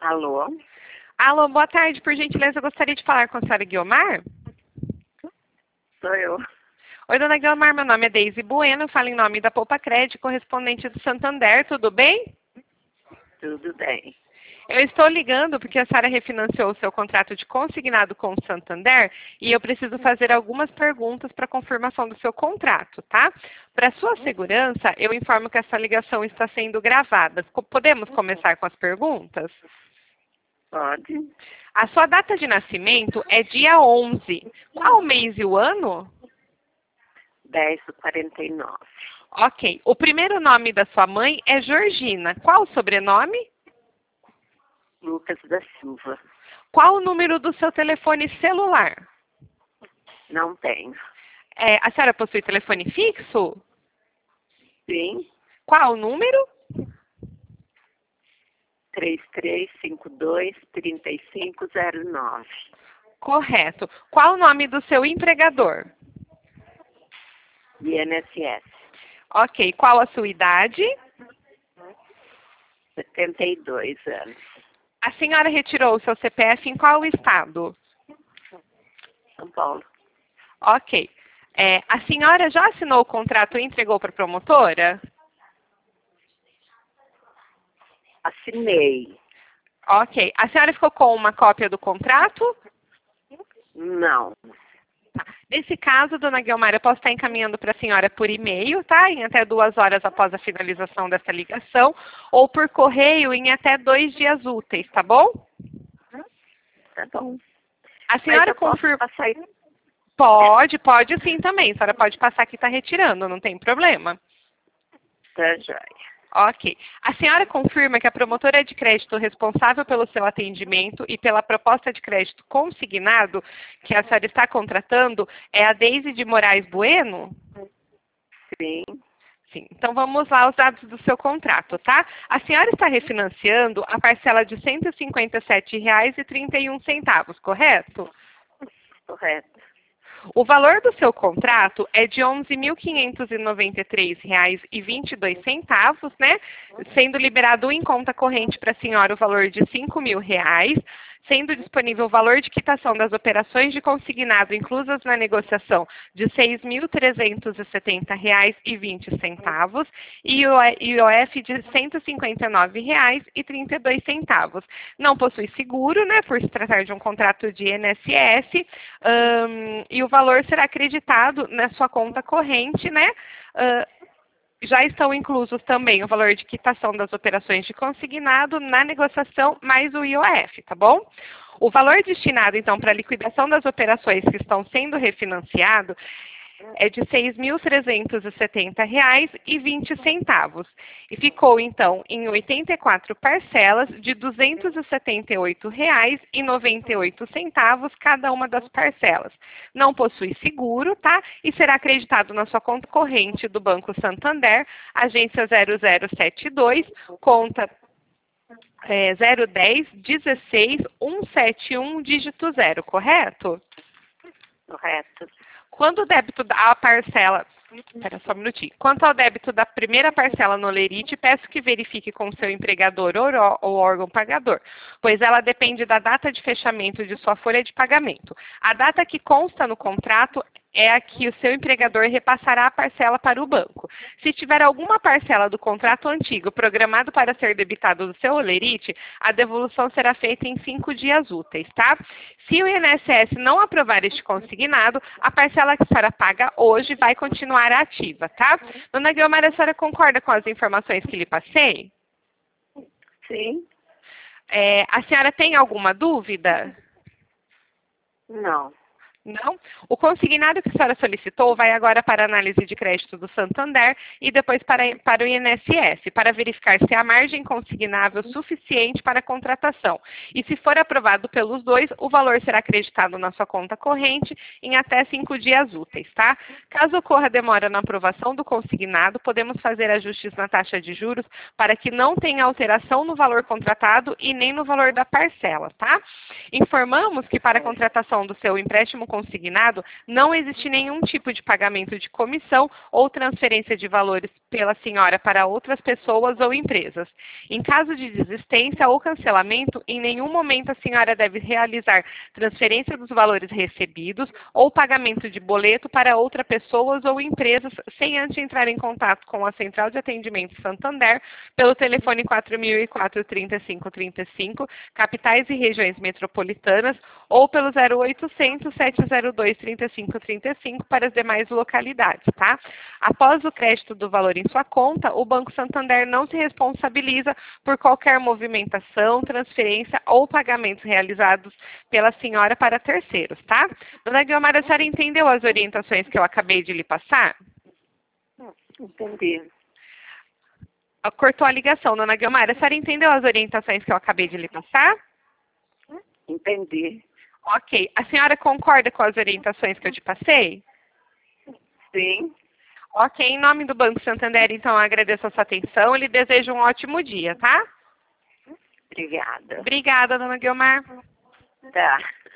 Alô? Alô, boa tarde. Por gentileza, eu gostaria de falar com a senhora Guiomar. Sou eu. Oi, dona Guiomar, meu nome é Deise Bueno, eu falo em nome da Poupa Crédito, correspondente do Santander, tudo bem? Tudo bem. Eu estou ligando porque a senhora refinanciou o seu contrato de consignado com o Santander e eu preciso fazer algumas perguntas para confirmação do seu contrato, tá? Para sua segurança, eu informo que essa ligação está sendo gravada. Podemos começar com as perguntas? Pode? A sua data de nascimento é dia 11. Qual o mês e o ano? 10:49. Ok. O primeiro nome da sua mãe é Georgina. Qual o sobrenome? Lucas da Silva. Qual o número do seu telefone celular? Não tenho. A senhora possui telefone fixo? Sim. Qual o número? 3352-3509. Correto. Qual o nome do seu empregador? INSS. Ok. Qual a sua idade? 72 anos. A senhora retirou o seu CPF em qual estado? São Paulo. Ok. A senhora já assinou o contrato e entregou para a promotora? Assinei. Ok. A senhora ficou com uma cópia do contrato? Não. Tá. Nesse caso, dona Guiomar, eu posso estar encaminhando para a senhora por e-mail, tá? Em até 2 horas após a finalização dessa ligação, ou por correio em até 2 dias úteis, tá bom? Tá bom. A Mas senhora eu posso confirma. passar aí? Pode sim também. A senhora pode passar que está retirando, não tem problema. Tá, joia. Ok. A senhora confirma que a promotora de crédito responsável pelo seu atendimento e pela proposta de crédito consignado que a senhora está contratando é a Deise de Moraes Bueno? Sim. Sim. Então vamos lá aos dados do seu contrato, tá? A senhora está refinanciando a parcela de R$ 157,31, correto? Correto. O valor do seu contrato é de R$ 11.593,22, né? Sendo liberado em conta corrente para a senhora o valor de R$ 5.000, sendo disponível o valor de quitação das operações de consignado inclusas na negociação de R$ 6.370,20 e o IOF de R$ 159,32. Não possui seguro, né, por se tratar de um contrato de INSS, e o valor será acreditado na sua conta corrente, né? Já estão inclusos também o valor de quitação das operações de consignado na negociação mais o IOF, tá bom? O valor destinado, então, para a liquidação das operações que estão sendo refinanciadas é de R$ 6.370,20. E ficou, então, em 84 parcelas de R$ 278,98 cada uma das parcelas. Não possui seguro, tá? E será acreditado na sua conta corrente do Banco Santander, agência 0072, conta 010 16 171, dígito 0, correto? Correto. Quando o débito da parcela... Espera só um minutinho. Quanto ao débito da primeira parcela no Lerite, peço que verifique com o seu empregador ou órgão pagador, pois ela depende da data de fechamento de sua folha de pagamento. A data que consta no contrato é a que o seu empregador repassará a parcela para o banco. Se tiver alguma parcela do contrato antigo programado para ser debitado do seu Olerite, a devolução será feita em 5 dias úteis, tá? Se o INSS não aprovar este consignado, a parcela que a senhora paga hoje vai continuar ativa, tá? Dona Guiomar, a senhora concorda com as informações que lhe passei? Sim. A senhora tem alguma dúvida? Não. Não? O consignado que a senhora solicitou vai agora para a análise de crédito do Santander e depois para o INSS, para verificar se há margem consignável suficiente para a contratação. E se for aprovado pelos dois, o valor será acreditado na sua conta corrente em até 5 dias úteis, tá? Caso ocorra demora na aprovação do consignado, podemos fazer ajustes na taxa de juros para que não tenha alteração no valor contratado e nem no valor da parcela, tá? Informamos que para a contratação do seu empréstimo consignado, não existe nenhum tipo de pagamento de comissão ou transferência de valores pela senhora para outras pessoas ou empresas. Em caso de desistência ou cancelamento, em nenhum momento a senhora deve realizar transferência dos valores recebidos ou pagamento de boleto para outras pessoas ou empresas sem antes entrar em contato com a Central de Atendimento Santander pelo telefone 4004-3535, capitais e regiões metropolitanas, ou pelo 0800 702 3535 para as demais localidades, tá? Após o crédito do valor em sua conta, o Banco Santander não se responsabiliza por qualquer movimentação, transferência ou pagamentos realizados pela senhora para terceiros, tá? Dona Guiomara, a senhora entendeu as orientações que eu acabei de lhe passar? Entendi. Cortou a ligação, dona Guiomara. A senhora entendeu as orientações que eu acabei de lhe passar? Entendi. Ok. A senhora concorda com as orientações que eu te passei? Sim. Ok. Em nome do Banco Santander, então, eu agradeço a sua atenção e lhe desejo um ótimo dia, tá? Obrigada. Obrigada, dona Guiomar. Tá.